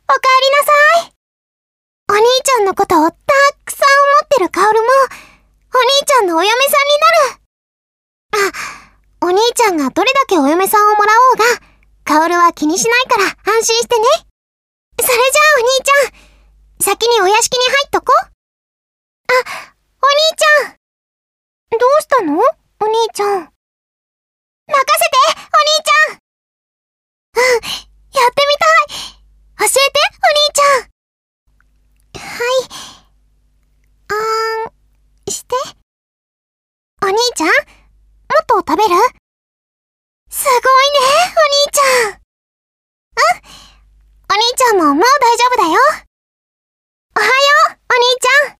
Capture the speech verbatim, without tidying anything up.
おかえりなさい。お兄ちゃんのことをたくさん思ってるカオルも、お兄ちゃんのお嫁さんになる。あ、お兄ちゃんがどれだけお嫁さんをもらおうが、カオルは気にしないから安心してね。それじゃあお兄ちゃん、先にお屋敷に入っとこ。あ、お兄ちゃん。どうしたの？お兄ちゃん。任せて、お兄ちゃん。うん、やってみたい。教えて、お兄ちゃん。はい。あーん、して。お兄ちゃん、もっと食べる？すごいね、お兄ちゃん。うん。お兄ちゃんももう大丈夫だよ。おはよう、お兄ちゃん。